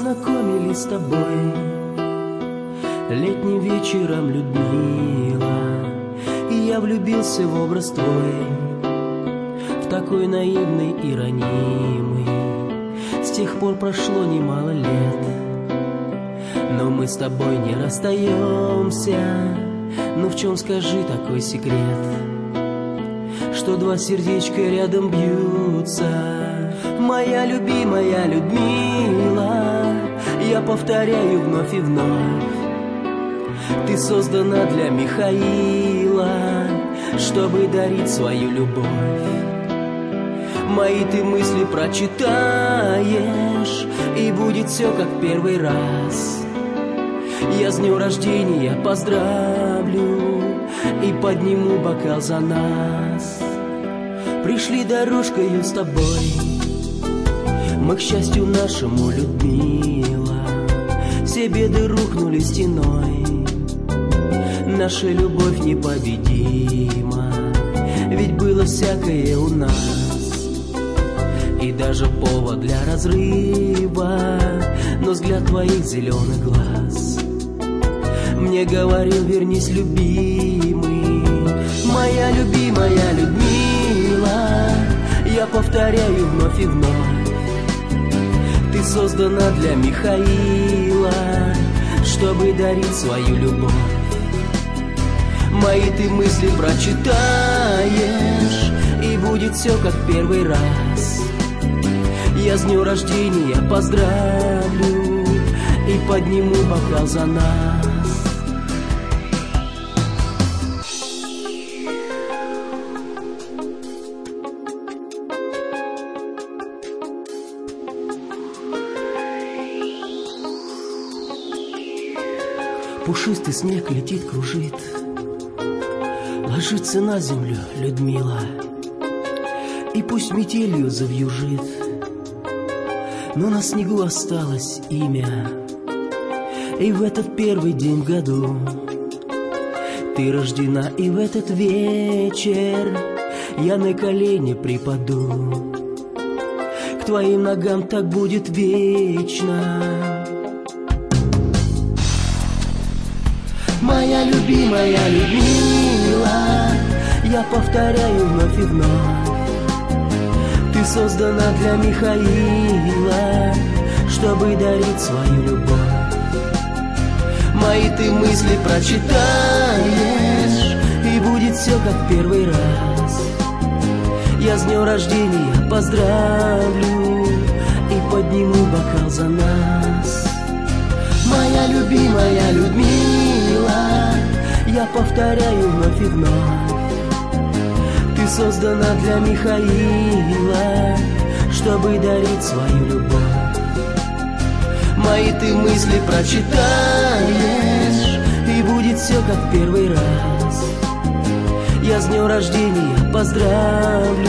познакомились с тобой летним вечером, Людмила, и я влюбился в образ твой, в такой наивный и ранимый. С тех пор прошло немало лет, но мы с тобой не расстаемся. Ну в чем, скажи, такой секрет, что два сердечка рядом бьются? Моя любимая Людмила, я повторяю вновь и вновь, ты создана для Михаила, чтобы дарить свою любовь. Мои ты мысли прочитаешь, и будет все как первый раз. Я с днем рождения поздравлю и подниму бокал за нас. Пришли дорожкою с тобой мы к счастью нашему, Людмила. Все беды рухнули стеной, наша любовь непобедима. Ведь было всякое у нас, и даже повод для разрыва, но взгляд твоих зеленых глаз мне говорил: вернись, любимый. Моя любимая Людмила, я повторяю вновь и вновь, ты создана для Михаила, чтобы дарить свою любовь. Мои ты мысли прочитаешь, и будет все как первый раз. Я с днем рождения поздравлю и подниму бокал за нас. Пушистый снег летит, кружит, ложится на землю, Людмила, и пусть метелью завьюжит, но на снегу осталось имя. И в этот первый день в году ты рождена, и в этот вечер я на колени припаду. К твоим ногам так будет вечно. Моя любимая Людмила, я повторяю вновь и вновь, ты создана для Михаила, чтобы дарить свою любовь. Мои ты мысли прочитаешь, и будет все как первый раз. Я с днем рождения поздравлю и подниму бокал за нас. Моя любимая Людмила, я повторяю вновь и вновь, ты создана для Михаила, чтобы дарить свою любовь. Мои ты мысли прочитаешь, и будет все как первый раз. Я с днем рождения поздравлю